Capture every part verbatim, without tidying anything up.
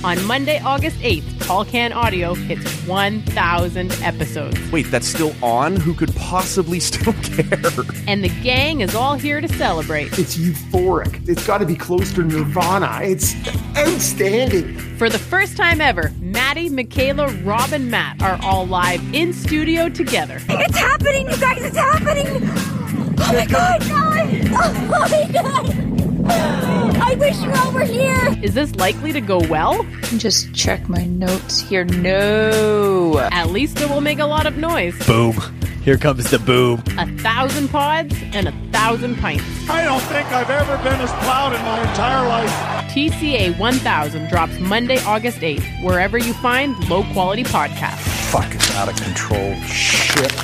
On Monday, August eighth, Tall Can Audio hits one thousand episodes. Wait, that's still on? Who could possibly still care? And the gang is all here to celebrate. It's euphoric. It's got to be close to Nirvana. It's outstanding. For the first time ever, Maddie, Michaela, Rob, and Matt are all live in studio together. It's happening, you guys! It's happening! Oh my god! Oh my god! I wish you all were here! Is this likely to go well? Just check my notes here. No. At least it will make a lot of noise. Boom. Here comes the boom. A thousand pods and a thousand pints. I don't think I've ever been as proud in my entire life. T C A one thousand drops Monday, August eighth, wherever you find low-quality podcasts. Fucking out of control shit.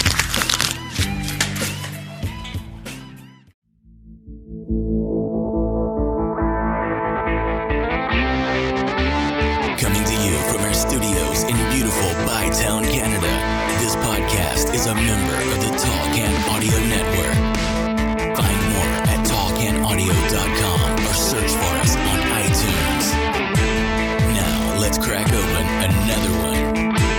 Coming to you from our studios in beautiful Bytown, Canada, this podcast is a member of the Tall Can Audio Network. Find more at tall can audio dot com or search for us on iTunes. Now, let's crack open another one.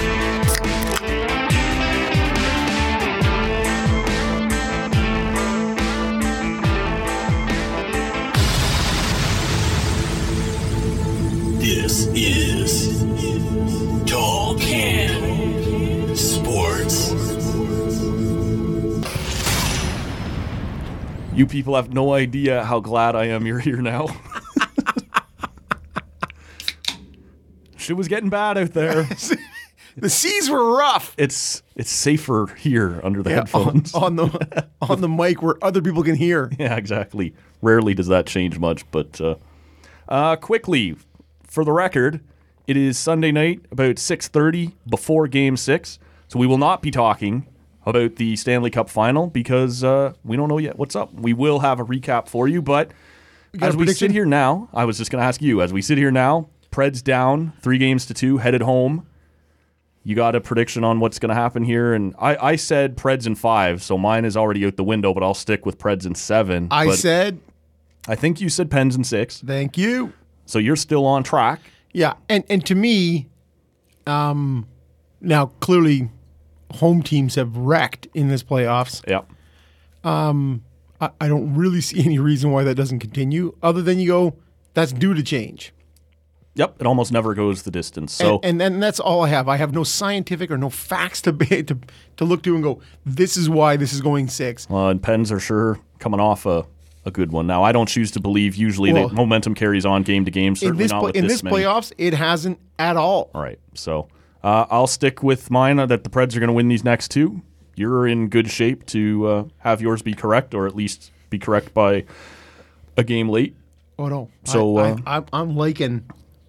This is Tall Can Sports. You people have no idea how glad I am you're here now. Shit was getting bad out there. The seas were rough. It's it's safer here under the Yeah, headphones. on, on the on the mic where other people can hear. Yeah, exactly. Rarely does that change much, but uh, uh, quickly, for the record, it is Sunday night about six thirty before Game six, so we will not be talking about the Stanley Cup Final because uh, we don't know yet what's up. We will have a recap for you, but got as a we prediction? sit here now, I was just going to ask you, as we sit here now, Preds down three games to two, headed home. You got a prediction on what's going to happen here? And I, I said Preds in five, so mine is already out the window, but I'll stick with Preds in seven. I But said, I think you said Pens in six, thank you. so you're still on track. Yeah, and, and to me, um, now clearly home teams have wrecked in this playoffs. Yeah. I, I don't really see any reason why that doesn't continue other than you go, that's due to change. Yep, it almost never goes the distance. So and, and and that's all I have. I have no scientific or no facts to be, to to look to and go, this is why this is going six. uh, and Pens are sure coming off a, a good one. Now, I don't choose to believe usually Well, that momentum carries on game to game. In Certainly this not pla- with in this this many. playoffs, it hasn't at all. All right, so uh, I'll stick with mine uh, that the Preds are going to win these next two. You're in good shape to uh, have yours be correct, or at least be correct by a game late. Oh no! So, I, uh, I, I'm, I'm liking,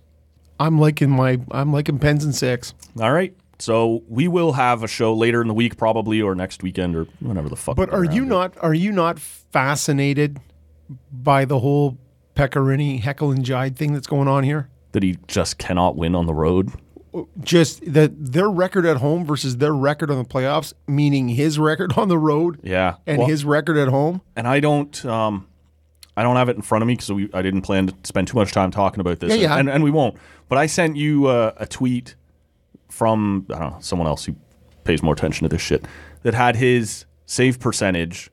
I'm liking my, I'm liking Pens and six. All right, so we will have a show later in the week, probably, or next weekend, or whenever the fuck. But we're are around you it. not? Are you not fascinated by the whole Pecorini heckle and jive thing that's going on here? that he just cannot win on the road? Just that their record at home versus their record on the playoffs, meaning his record on the road, Yeah, and Well, his record at home. and I don't, um, I don't have it in front of me because I didn't plan to spend too much time talking about this, Yeah, yeah. And, and we won't. But I sent you uh, a tweet from I don't know someone else who pays more attention to this shit that had his save percentage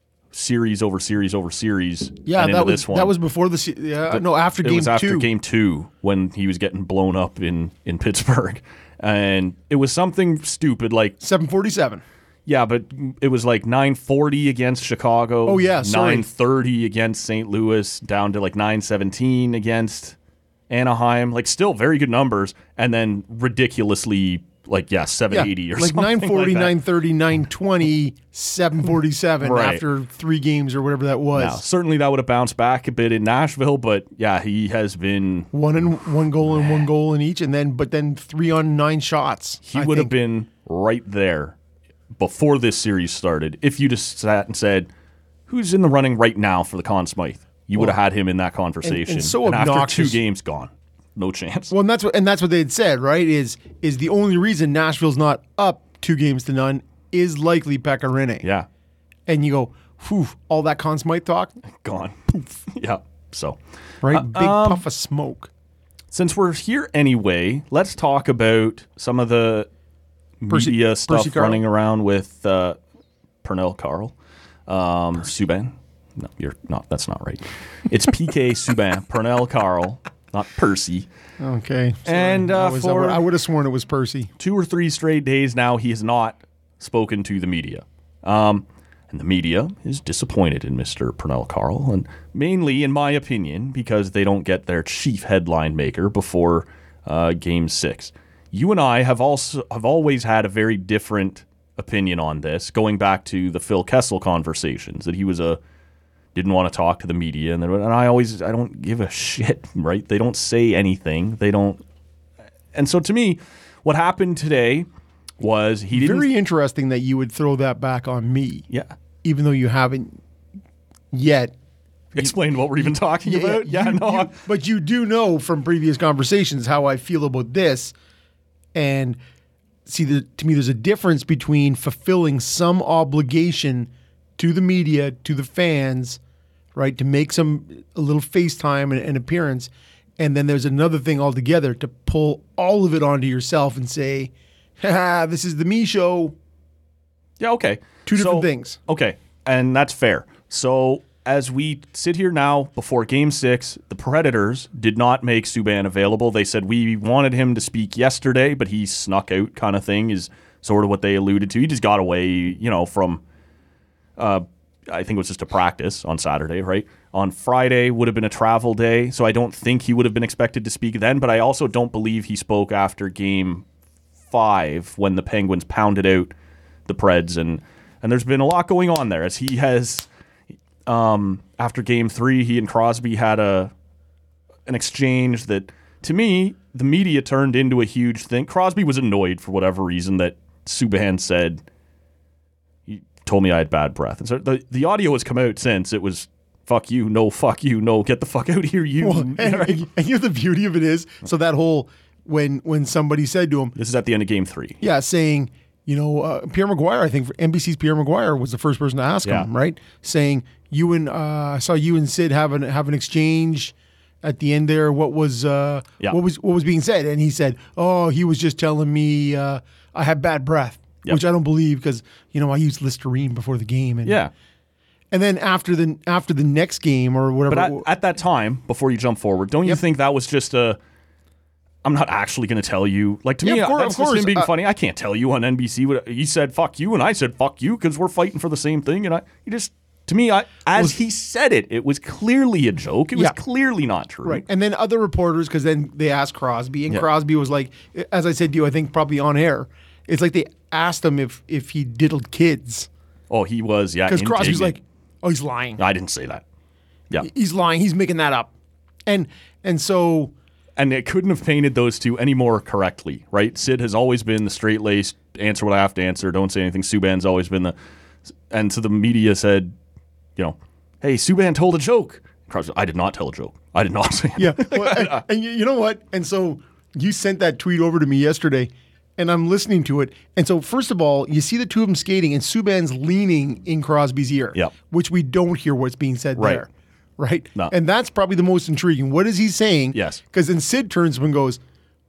series over series over series. Yeah, and that into was this one. that was before the se- yeah no after it game was after two. game two when he was getting blown up in in Pittsburgh, and it was something stupid like seven forty-seven. yeah, but it was like nine forty against Chicago. Oh, yeah, sorry. nine thirty against Saint Louis, down to like nine seventeen against Anaheim. Like still very good numbers, and then ridiculously like yeah seven eighty Yeah, or like something nine forty, like that. nine thirty, nine twenty, seven forty-seven Right. after three games or whatever that was. Now, certainly that would have bounced back a bit in Nashville, but yeah, he has been. One and one goal and one goal in each, and then but then three on nine shots. He I would have think. been right there before this series started. If you just sat and said, "Who's in the running right now for the Conn Smythe?" You would have had him in that conversation. and so after obnoxious. two games, gone, no chance. Well, and that's what and that's what they had said, right? Is is the only reason Nashville's not up two games to none is likely Pecorine. Yeah, And you go, whew, all that Conn Smythe talk, gone. Poof. Yeah. So, right? Uh, Big um, puff of smoke. since we're here anyway, let's talk about some of the Percy- media stuff Percy Carl? running around with uh, Pernell Carl, um, Subban. No, you're not. That's not right. It's P K Subban, Pernell Carl, not Percy. Okay. Sorry. And uh, I, was, for I would have sworn it was Percy. two or three straight days now, he has not spoken to the media. Um, and the media is disappointed in Mister Pernell Carl, and mainly, in my opinion, because they don't get their chief headline maker before uh, Game Six. You and I have also have always had a very different opinion on this, going back to the Phil Kessel conversations, that he was a didn't want to talk to the media, and, and I always I don't give a shit, right? They don't say anything. They don't, and so to me, what happened today was he didn't. Very interesting that you would throw that back on me. Yeah. Even though you haven't yet Explain what we're even talking Yeah, about. Yeah, you- no. you- I'm- but you do know from previous conversations how I feel about this. And see, the, to me, there's a difference between fulfilling some obligation to the media, to the fans, right, to make some a little FaceTime and an appearance, and then there's another thing altogether to pull all of it onto yourself and say, "Ha, this is the me show." Yeah, okay. Two different So- things. Okay, and that's fair. So as we sit here now before Game Six, the Predators did not make Subban available. They said we wanted him to speak yesterday, but he snuck out, kind of thing, is sort of what they alluded to. He just got away, you know, from. Uh, I think it was just a practice on Saturday, right? On Friday would have been a travel day, so I don't think he would have been expected to speak then. But I also don't believe he spoke after Game Five when the Penguins pounded out the Preds, and and there's been a lot going on there as he has. Um, after Game Three, he and Crosby had a an exchange that, to me, the media turned into a huge thing. Crosby was annoyed for whatever reason that Subban said. He told me I had bad breath, and so the the audio has come out since. It was fuck you, no, fuck you, no, get the fuck out of here, you. Well, and, and, and you know the beauty of it is, so that whole when when somebody said to him, This is at the end of Game Three. yeah, saying, you know, uh, Pierre Maguire, I think for N B C's Pierre Maguire was the first person to ask Yeah. him, right? Saying, you and, uh, I saw you and Sid have an, have an exchange at the end there. What was, uh, Yeah. what was, what was being said? And he said, oh, he was just telling me, uh, I had bad breath, Yep. which I don't believe because, you know, I used Listerine before the game. And, Yeah. And then after the, after the next game or whatever. But at, at that time, before you jump forward, don't you Yep. think that was just a, I'm not actually going to tell you. Like, to Yeah, me, of course- that's of just course. him being Uh, funny. I can't tell you on N B C what he said, fuck you, and I said, fuck you, because we're fighting for the same thing. And I, you just, to me, I, as Was- he said it, it was clearly a joke. It was Yeah. clearly not true. Right. And then other reporters, because then they asked Crosby, and Yeah. Crosby was like, as I said to you, I think probably on air, it's like they asked him if if he diddled kids. Oh, he was, yeah. Because Crosby's indignant. like, oh, he's lying. I didn't say that. Yeah. He's lying. He's making that up. And and so, And it couldn't have painted those two any more correctly, right? Sid has always been the straight-laced, answer what I have to answer, don't say anything. Subban's always been the... And so the media said, you know, hey, Subban told a joke. Crosby, I did not tell a joke. I did not say yeah. Well, and, and you you know what? And so you sent that tweet over to me yesterday, and I'm listening to it. And so, first of all, you see the two of them skating, and Subban's leaning in Crosby's ear, Yep. which we don't hear what's being said Right. there. Right? No. And that's probably the most intriguing. What is he saying? Yes. Because then Sid turns to him and goes,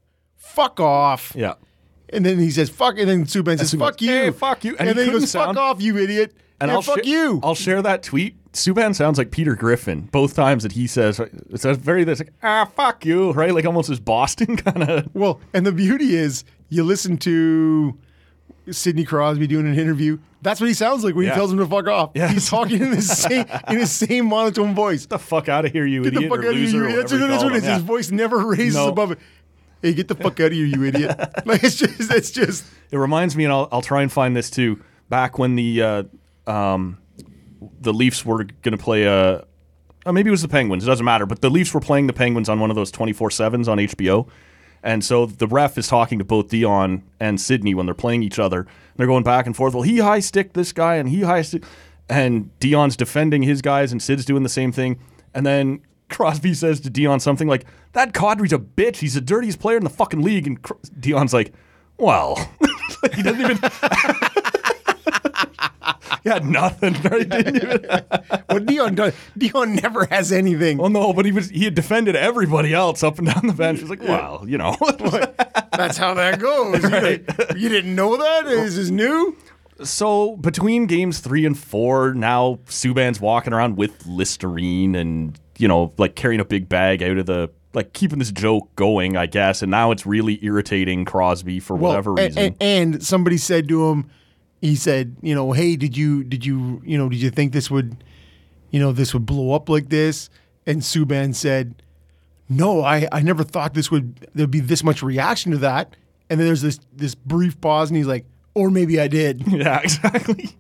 fuck off. Yeah. And then he says, fuck. And then Subban says, Subban fuck goes, you. "Hey, fuck you." And And, he then he couldn't goes, fuck sound- off, you idiot. And yeah, I'll fuck sh- you. I'll share that tweet. Subban sounds like Peter Griffin both times that he says, it's a very, this like, ah, fuck you, right? Like almost this Boston kind of. Well, and the beauty is you listen to Sidney Crosby doing an interview. That's what he sounds like when Yeah. he tells him to fuck off. Yes. He's talking in his same in his same monotone voice. Get the fuck out of here, you Get idiot. the fuck or out of here, loser, you or idiot. That's whatever what, you that's call what it is. him. His Yeah. voice never raises No. above it. Hey, get the fuck out of here, you idiot. Like it's just it's just It reminds me, and I'll, I'll try and find this too, back when the uh, um, the Leafs were going to play a, uh, maybe it was the Penguins, it doesn't matter, but the Leafs were playing the Penguins on one of those twenty-four sevens on H B O. And so the ref is talking to both Dion and Sidney when they're playing each other. They're going back and forth. Well, he high sticked this guy and he high stick, and Dion's defending his guys and Sid's doing the same thing. And then Crosby says to Dion something like, that Kadri's a bitch. He's the dirtiest player in the fucking league. And Cr- Dion's like, well, he doesn't even. he had nothing, right? Didn't even, Well, Dion, does- Dion never has anything. well, no, but he was he had defended everybody else up and down the bench. He was like, well, you know. That's how that goes. You, didn't, you didn't know that? Is this new? So between games three and four, now Subban's walking around with Listerine and, you know, like carrying a big bag out of the, like keeping this joke going, I guess. And now it's really irritating Crosby for whatever Well, reason. And, and somebody said to him, he said, you know, hey, did you, did you, you know, did you think this would, you know, this would blow up like this? And Subban said, no, I, I never thought this would, there'd be this much reaction to that. And then there's this, this brief pause and he's like, or maybe I did. Yeah, exactly.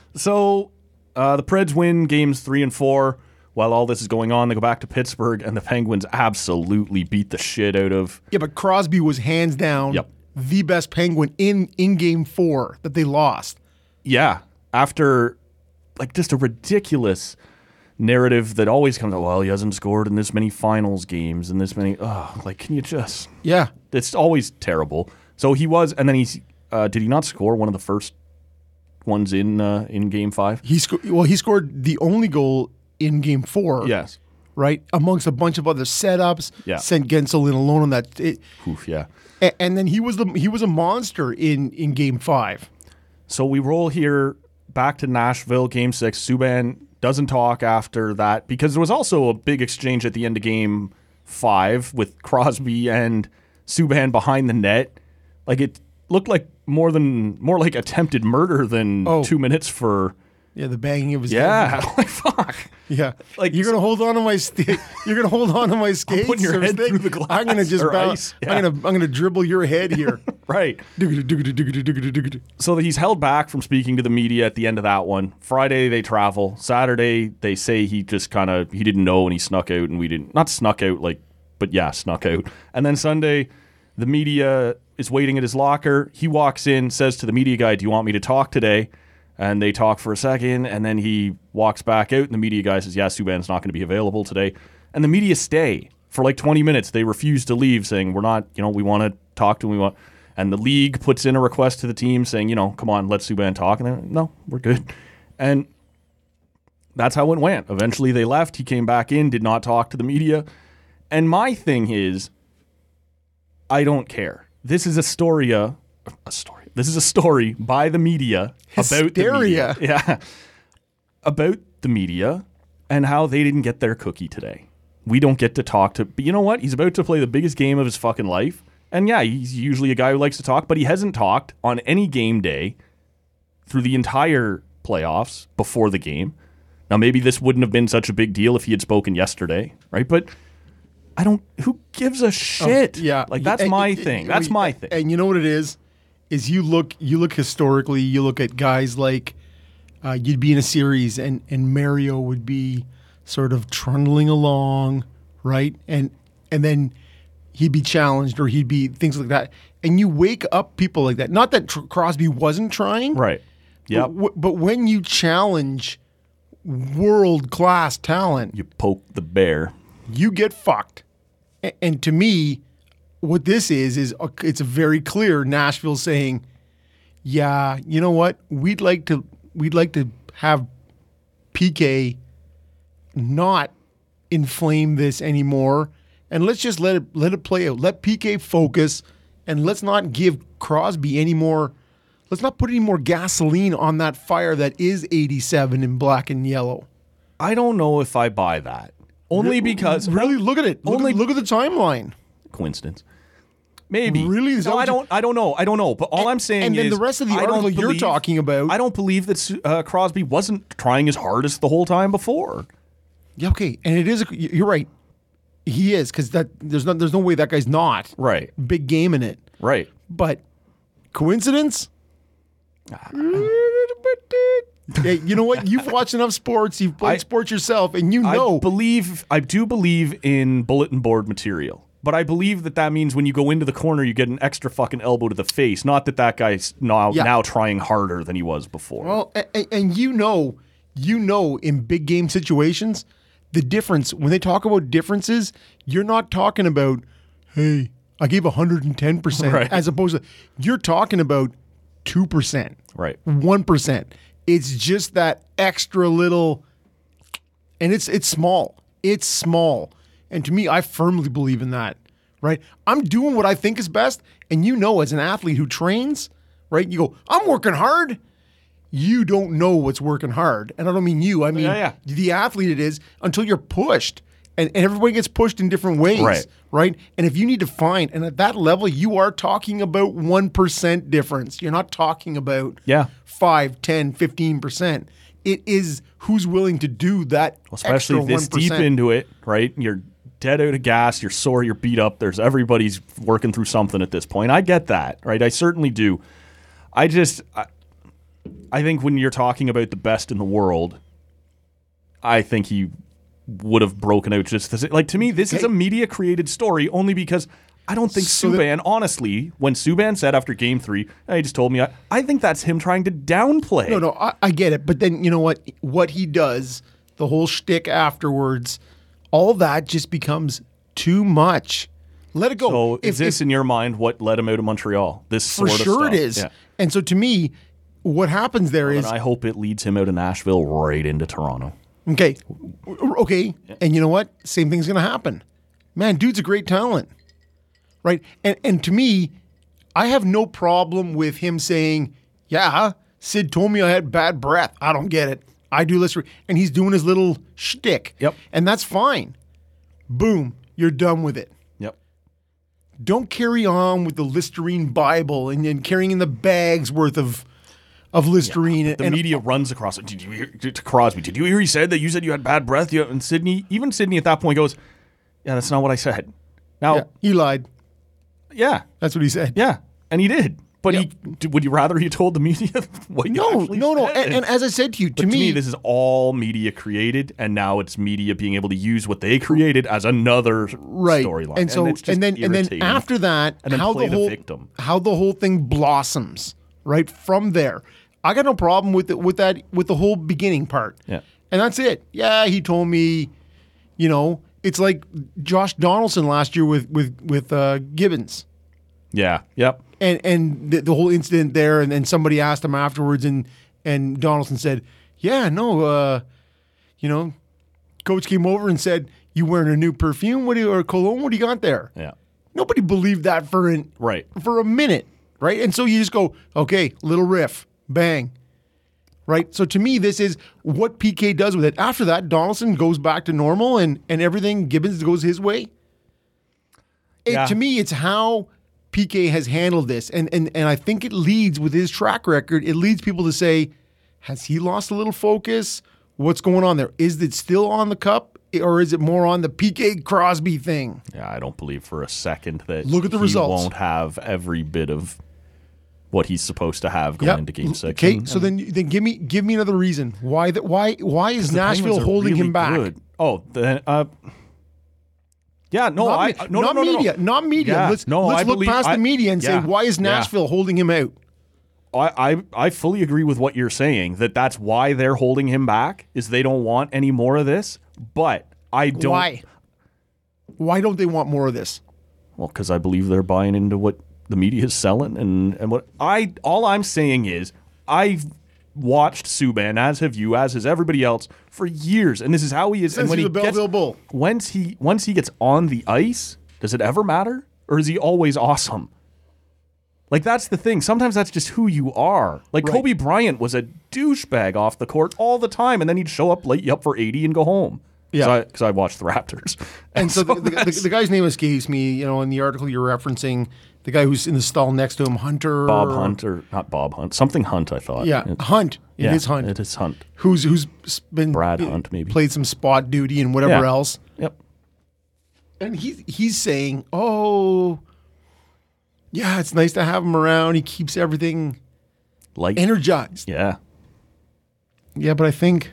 So uh, the Preds win games three and four. While all this is going on, they go back to Pittsburgh, and the Penguins absolutely beat the shit out of. Yeah, but Crosby was hands down Yep. the best Penguin in, in game four that they lost. Yeah, after like just a ridiculous narrative that always comes out. Well, he hasn't scored in this many finals games and this many. Oh, like can you just? Yeah. It's always terrible. So he was, and then he's. Uh, did he not score one of the first ones in uh, in Game Five? He sco- Well, he scored the only goal in game four. Yes. Right? Amongst a bunch of other setups. Yeah. Sent Gensel in alone on that. It, Oof, yeah. and, and then he was the he was a monster in, in game five. So we roll here back to Nashville, Game Six. Subban doesn't talk after that because there was also a big exchange at the end of Game Five with Crosby and Subban behind the net. Like it looked like more than more like attempted murder than Oh. two minutes for. Yeah, the banging of his Yeah, head. like fuck. Yeah. Like- you're gonna hold on to my st- you're gonna hold on to my skates. putting your or head stick. through the glass I'm gonna just or bow- ice. Yeah. I'm gonna I'm gonna dribble your head here. Right. Doogity, doogity, doogity, doogity, doogity. So he's held back from speaking to the media at the end of that one. Friday they travel. Saturday they say he just kind of he didn't know and he snuck out and we didn't not snuck out like but yeah snuck out. And then Sunday the media is waiting at his locker. He walks in, says to the media guy, "Do you want me to talk today?" And they talk for a second, and then he walks back out, and the media guy says, "Yeah, Subban's not going to be available today." And the media stay for like twenty minutes. They refuse to leave, saying, "We're not, you know, we want to talk to him. We want." And the league puts in a request to the team saying, "You know, come on, let Subban talk." And they're like, "No, we're good." And that's how it went. Eventually, they left. He came back in, did not talk to the media. And my thing is, I don't care. This is a story, a story. This is a story by the media about the Hysteria. media. Yeah. About the media and how they didn't get their cookie today. We don't get to talk to, but you know what? He's about to play the biggest game of his fucking life. And yeah, he's usually a guy who likes to talk, but he hasn't talked on any game day through the entire playoffs before the game. Now, maybe this wouldn't have been such a big deal if he had spoken yesterday, right? But I don't, who gives a shit? Oh, yeah. Like, that's And- my and- thing. and- That's my thing. And you know what it is? Is you look you look historically, you look at guys like uh, you'd be in a series and, and Mario would be sort of trundling along, right? And and then he'd be challenged or he'd be things like that. And you wake up people like that. Not that Tr- Crosby wasn't trying. Right. But, Yep. w- but when you challenge world-class talent, You poke the bear. you get fucked. A- And to me, what this is is a, it's a very clear Nashville saying, "Yeah, you know what? We'd like to we'd like to have P K not inflame this anymore, and let's just let it let it play out. Let P K focus, and let's not give Crosby any more. Let's not put any more gasoline on that fire that is eighty-seven in black and yellow." I don't know if I buy that. Only because Really, look at it. Look, Only- at, look at the timeline. coincidence. Maybe. Really? Is that No, what I you- don't. I don't know. I don't know. But all And- I'm saying and then is, the rest of the I don't article you're believe- talking about- I don't believe that uh, Crosby wasn't trying his hardest the whole time before. Yeah, okay, and it is. A, you're right. He is because that there's no there's no way that guy's not Right. big game in it. Right. But coincidence? Yeah, you know what? You've watched enough sports. You've played I- sports yourself, and you know. I believe. I do believe in bulletin board material. But I believe that that means when you go into the corner, you get an extra fucking elbow to the face. Not that that guy's now, Yeah. now trying harder than he was before. Well, and, and you know, you know, in big game situations, the difference when they talk about differences, you're not talking about, hey, I gave one hundred ten percent, Right. as opposed to you're talking about two percent, Right. one percent. It's just that extra little, and it's it's small. It's small. And to me, I firmly believe in that, right? I'm doing what I think is best. And you know, as an athlete who trains, right, you go, I'm working hard. You don't know what's working hard. And I don't mean you. I mean Yeah, yeah. the athlete it is until you're pushed. And, and everybody gets pushed in different ways, Right. right? And if you need to find, and at that level, you are talking about one percent difference. You're not talking about Yeah. five, ten, fifteen percent. It is who's willing to do that Especially extra this deep one percent. into it, right? You're dead out of gas. You're sore. You're beat up. There's everybody's working through something at this point. I get that, right? I certainly do. I just, I, I think when you're talking about the best in the world, I think he would have broken out just as, like, to me, this is a media created story only because I don't think So Subban, that- honestly, when Subban said after game three, he just told me, I, I think that's him trying to downplay. No, no, I, I get it. But then, you know what? What he does, the whole shtick afterwards, all that just becomes too much. Let it go. So If- is this, if- in your mind, what led him out of Montreal? This for sort of sure stuff? it is. Yeah. And so to me, what happens there is And I hope it leads him out of Nashville right into Toronto. okay, okay, and you know what? Same thing's going to happen. Man, dude's a great talent, right? And and to me, I have no problem with him saying, "Yeah, Sid told me I had bad breath. I don't get it. I do this," and he's doing his little shtick. Yep. And that's fine. Boom, you're done with it. Yep. Don't carry on with the Listerine Bible and, and carrying in the bags worth of of Listerine. The and, media runs across it. Did you hear to Crosby? Did you hear he said that you said you had bad breath? You, and Sydney, even Sydney at that point goes, "Yeah, that's not what I said." Now, yeah, he lied. yeah, That's what he said. yeah, and he did. But Yep. he would you rather he told the media what you No, actually no, no. said? And, and as I said to you, But to to me, me, this is all media created, and now it's media being able to use what they created as another right. storyline. And so, it's just and then, and then irritating. after that, And then how play the the whole victim. how the whole thing blossoms. Right from there, I got no problem with it, with that with the whole beginning part. Yeah. And that's it. Yeah, he told me, you know, it's like Josh Donaldson last year with with with uh, Gibbons. yeah, yep, And and the, the whole incident there, and then somebody asked him afterwards, and and Donaldson said, "Yeah, no, uh, you know, coach came over and said, you wearing a new perfume? What do you, or cologne? What do you got there?" yeah, Nobody believed that for an right. for a minute, right? And so you just go, okay, little riff, bang, right? So to me, this is what P K does with it. After that, Donaldson goes back to normal, and and everything Gibbons goes his way. It, Yeah. To me, it's how P K has handled this, and and and I think it leads with his track record. It leads people to say, has he lost a little focus? What's going on there? Is it still on the cup, or is it more on the P K Crosby thing? Yeah, I don't believe for a second that Look at the he results. won't have every bit of what he's supposed to have going Yep. into Game Six. Okay, And- so then then give me give me another reason why that why why is the Nashville Penguins are holding really him back? good. Oh, then uh, yeah, no, Not, I me- no, not no, no, no, media, no. not media. Yeah, let's no, let's I look believe- past I- the media and yeah, say why is yeah. Nashville holding him out? I, I I fully agree with what you're saying. That that's why they're holding him back is they don't want any more of this. But I don't. Why? Why don't they want more of this? Well, because I believe they're buying into what the media is selling, and and what I all I'm saying is I've watched Subban, as have you, as has everybody else, for years, and this is how he is. Since and when he's he a Belleville gets, Bull. once he once he gets on the ice, does it ever matter, or is he always awesome? Like, that's the thing. Sometimes that's just who you are. Like, Right. Kobe Bryant was a douchebag off the court all the time, and then he'd show up late, you up for eighty, and go home. Yeah. Because I, I watched the Raptors. And so the, the, the, that's- the guy's name escapes me. You know, in the article you're referencing, the guy who's in the stall next to him, Hunter Bob Hunt, or not Bob Hunt, something Hunt, I thought. Yeah, It's- Hunt. It is yeah, Hunt. It is Hunt. Who's who's been Brad Hunt, maybe. played some spot duty and whatever Yeah. else. Yep. And he's he's saying, "Oh, yeah, it's nice to have him around. He keeps everything Like, energized." yeah. Yeah, but I think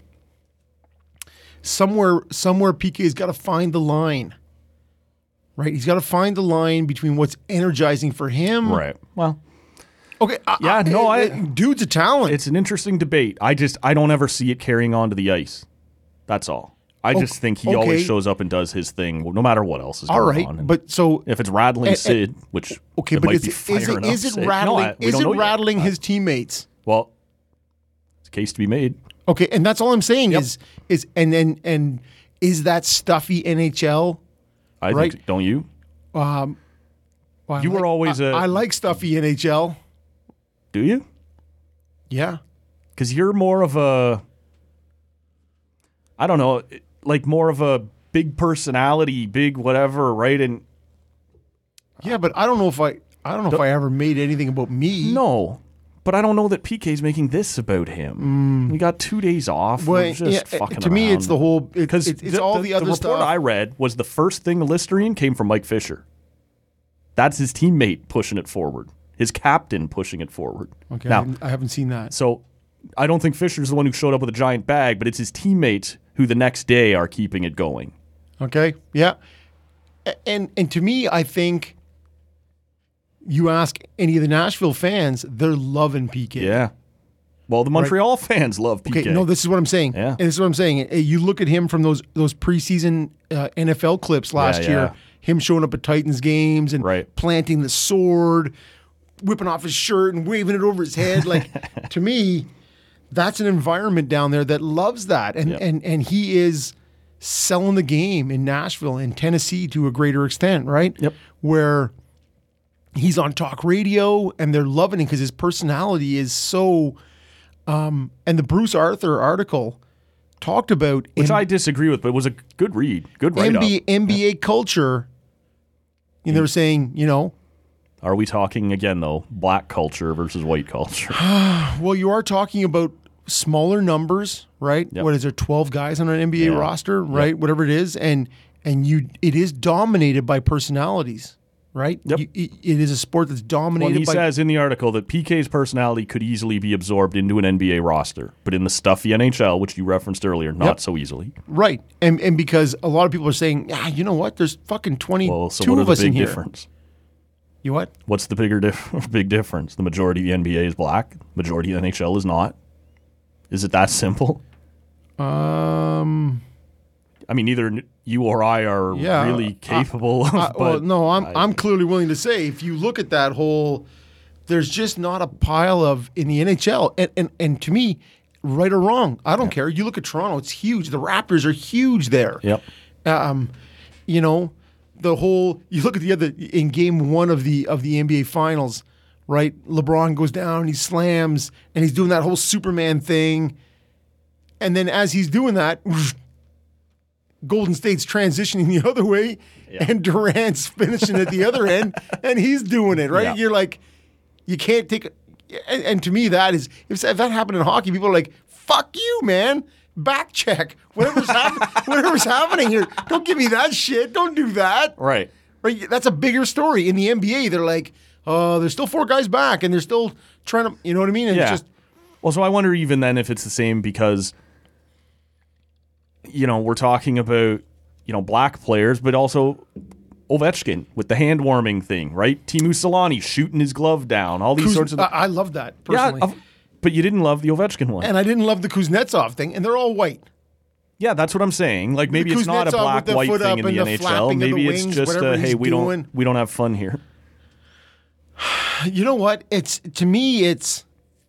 somewhere somewhere P K's got to find the line. Right? He's got to find the line between what's energizing for him. Right. Well, Okay. I- Yeah, no, I- dude's a talent. it's an interesting debate. I just, I don't ever see it carrying on to the ice. That's all. I O- just think he okay. always shows up and does his thing, no matter what else is All going right, on. And but so if it's rattling and- Sid, which okay, it but might is be it, is firing it, is up it Sid. No, rattling? I- we is don't it know yet. rattling Uh, his teammates? Well, It's a case to be made. Okay, and that's all I'm saying Yep. is is and and and is that stuffy N H L? I Right. think, don't you? Um, well, I You were like- always I, a- I like stuffy N H L. Do you? Yeah. Because you're more of a, I don't know, like more of a big personality, big whatever, right? And Yeah, but I don't know if I I don't know if I ever made anything about me. no, but I don't know that P K's making this about him. We got two days off. Well, We're just yeah, fucking to me, it's around. the whole. It, Because it's, it's all the, other the report stuff. I read was the first thing the Listerine came from Mike Fisher. That's his teammate pushing it forward, his captain pushing it forward. Okay, Now, I haven't- I haven't seen that. so I don't think Fisher's the one who showed up with a giant bag, but it's his teammates who the next day are keeping it going. Okay, yeah, A- and and to me, I think you ask any of the Nashville fans, they're loving P K. Yeah. Well, the Montreal fans love P K. Okay, no, this is what I'm saying. Yeah. And this is what I'm saying. Uh, You look at him from those those preseason uh, N F L clips last Yeah, year, yeah. him showing up at Titans games and Right. planting the sword, whipping off his shirt and waving it over his head. Like, to me, that's an environment down there that loves that. And, Yep. and, and he is selling the game in Nashville and Tennessee to a greater extent, right? Yep. Where he's on talk radio and they're loving him because his personality is so. Um, and the Bruce Arthur article talked about Which in I disagree with, but it was a good read. Good write N up. B A, N B A culture. And they were saying, you know, Are we talking again, though, black culture versus white culture? well, you are talking about smaller numbers, right? Yep. What is there, twelve guys on an N B A Yeah. roster, right? Whatever it is. And and you it is dominated by personalities, right? Yep. You, it, it is a sport that's Well, dominated he by says in the article that P K's personality could easily be absorbed into an N B A roster, but in the stuffy N H L, which you referenced earlier, not Yep. so easily. right. And and because a lot of people are saying, yeah, you know what? There's fucking twenty-two Well, so what are of the us in big here. difference? You what? What's the bigger dif- big difference? The majority of the N B A is black. Majority of the N H L is not. Is it that simple? Um. I mean, neither n- you or I are Yeah, really capable of. I, well, but no, I'm I- I'm clearly willing to say if you look at that whole, there's just not a pile of in the N H L, and and, and to me, right or wrong, I don't care. You look at Toronto; it's huge. The Raptors are huge there. Yep. Um, you know, the whole. You look at the other in Game One of the of the N B A Finals, right? LeBron goes down, he slams, and he's doing that whole Superman thing, and then as he's doing that. Golden State's transitioning the other way, Yeah. and Durant's finishing at the other end, and he's doing it, right? Yeah. You're like, you can't take it. And, and to me, that is, if that happened in hockey, people are like, fuck you, man. Back check. Whatever's, happen- whatever's happening here. Don't give me that shit. Don't do that. Right. Right? That's a bigger story. In the N B A, they're like, oh, there's still four guys back, and they're still trying to, you know what I mean? And Yeah. it's just, Well, so I wonder even then if it's the same because, you know, we're talking about, you know, black players, but also Ovechkin with the hand warming thing, right? Timu Solani shooting his glove down, all these Kuz- sorts of. I, I love that, personally. yeah, of- but you didn't love the Ovechkin one. and I didn't love the Kuznetsov thing, and they're all white. Yeah, that's what I'm saying. Like maybe The it's not a Kuznetsov with black the white foot thing up in and the the N H L. flapping of the Maybe it's wings, just whatever a, hey, he's we doing. don't we don't have fun here. You know what? It's to me, it's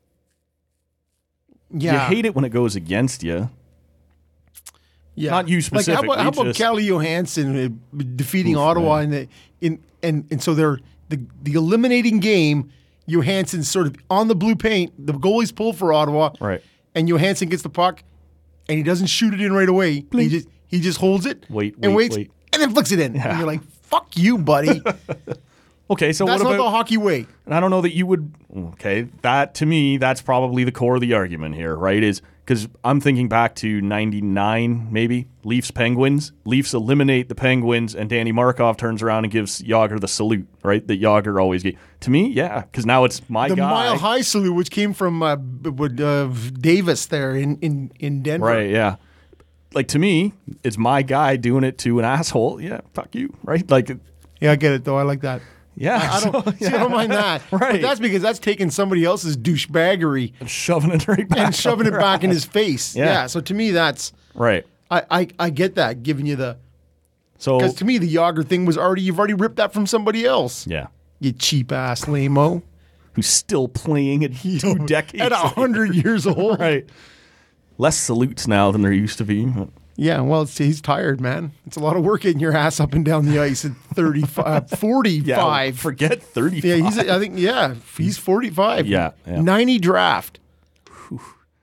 yeah. You hate it when it goes against you. Yeah. Not you Like how specifically, about, how about just- Calle Johansson uh, defeating Oof, Ottawa man. in the in and and so they're the the eliminating game. Johansson's sort of on the blue paint. The goalie's pulled for Ottawa, Right. And Johansson gets the puck, and he doesn't shoot it in right away. He just he just holds it, Wait, and wait, waits, wait. and then flicks it in. And you're like, "Fuck you, buddy." Okay, so That's what not about the hockey way. And I don't know that you would. Okay, that to me, that's probably the core of the argument here, right? Is because I'm thinking back to ninety-nine, maybe Leafs Penguins. Leafs eliminate the Penguins, and Danny Markov turns around and gives Yager the salute, right? That Yager always gave. To me, yeah, because now it's my The guy, Mile High salute, which came from uh, b- b- uh, Davis there in, in, in Denver. right? Yeah, like to me, it's my guy doing it to an asshole. Yeah, fuck you, right? Like, Yeah, I get it, though. I like that. yeah, I don't, so, see, I don't mind that. Right. But that's because that's taking somebody else's douchebaggery shoving it right back and shoving it around. back in his face. Yeah. Yeah. So to me, that's Right. I, I, I get that, giving you the So because to me the Yager thing was already you've already ripped that from somebody else. yeah. You cheap ass lame-o. who's still playing at two decades at a hundred years old. Right. Less salutes now than there used to be. Yeah, well, it's, he's tired, man. It's a lot of work getting your ass up and down the ice at thirty-five, forty-five. Yeah, forget thirty-five. Yeah, he's. I think. Yeah, he's forty-five. Yeah, yeah. ninety draft. Whew.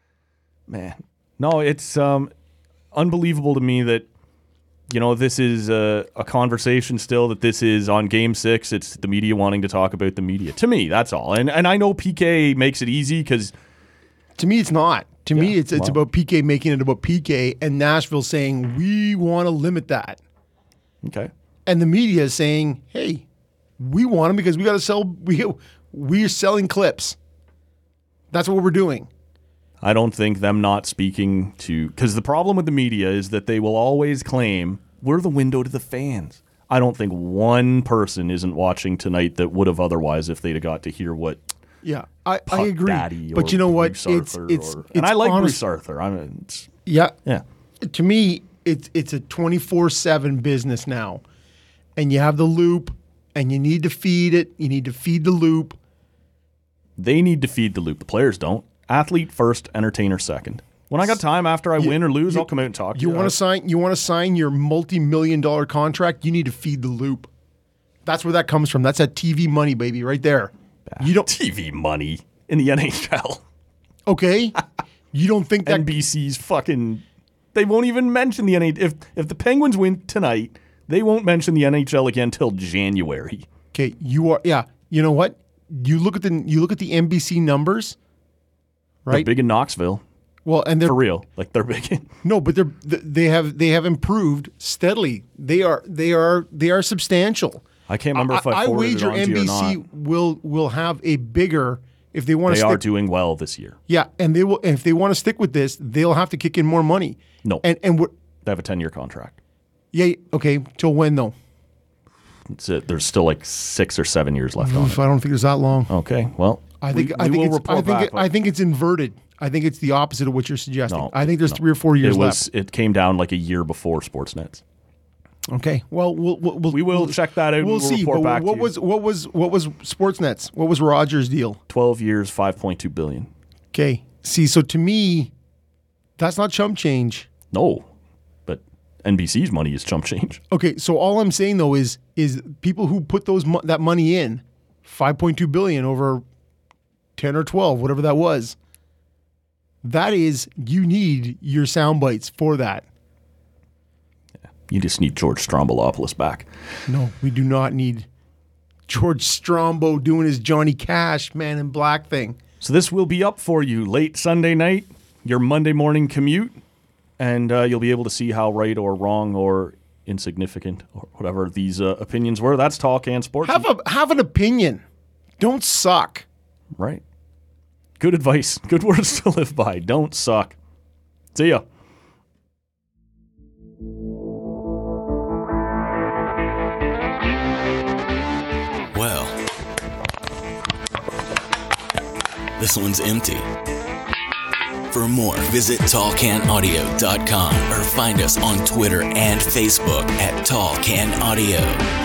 Man, no, it's um, unbelievable to me that you know this is a, a conversation still. That this is on Game Six. It's the media wanting to talk about the media. To me, that's all. And and I know P K makes it easy because to me, it's not. To yeah, me, it's it's well, about P K making it about P K, and Nashville saying we want to limit that. Okay. And the media is saying, hey, we want them because we got to sell. We we're selling clips. That's what we're doing. I don't think them not speaking to because the problem with the media is that they will always claim we're the window to the fans. I don't think one person isn't watching tonight that would have otherwise if they'd have got to hear what. Yeah, I, I agree. But you know what? Bruce it's Arthur it's, or, it's and I like honest, Bruce Arthur. I mean, it's, yeah, yeah. To me, it's it's a twenty-four seven business now, and you have the loop, and you need to feed it. You need to feed the loop. They need to feed the loop. The players don't. Athlete first, entertainer second. When I got time after I you, win or lose, you, I'll come out and talk to you. You want to sign? You want to sign your multi-million dollar contract? You need to feed the loop. That's where that comes from. That's that T V money, baby, right there. You don't T V money. In the N H L. Okay. You don't think that N B C's fucking they won't even mention the N H L. If if the Penguins win tonight, they won't mention the N H L again till January. Okay, you are yeah, you know what? You look at the you look at the N B C numbers, right? They're big in Knoxville. Well, and they're for real. Like they're big in No, but they're they have they have improved steadily. They are they are they are substantial. I can't remember I, if I, I wager it N B C will will have a bigger If they want they to, are stick, doing well this year. Yeah, and they will. And if they want to stick with this, they'll have to kick in more money. No, and and what? They have a ten-year contract. Yeah. Okay. Till when though? It's a, there's still like six or seven years left on it. I don't think it's that long. Okay. Well, I think we, I think we it's, I think back, it, I think it's inverted. I think it's the opposite of what you're suggesting. No, I think there's no. three or four years it was, left. It came down like a year before Sportsnet's. Okay. Well, we'll, we'll, we'll we will we'll, check that out. We'll, and we'll see. Report But back what to was what was what was Sportsnet's? What was Rogers' deal? Twelve years, five point two billion. Okay. See, so to me, that's not chump change. No, but N B C's money is chump change. Okay. So all I'm saying though is is people who put those mo- that money in, five point two billion over ten or twelve, whatever that was. That is, you need your sound bites for that. You just need George Strombolopoulos back. No, we do not need George Strombo doing his Johnny Cash Man in Black thing. So this will be up for you late Sunday night, your Monday morning commute, and uh, you'll be able to see how right or wrong or insignificant or whatever these uh, opinions were. That's Talk and Sports. Have a have an opinion. Don't suck. Right. Good advice. Good words to live by. Don't suck. See ya. Well, this one's empty. For more, visit tall can audio dot com or find us on Twitter and Facebook at Tall Can Audio.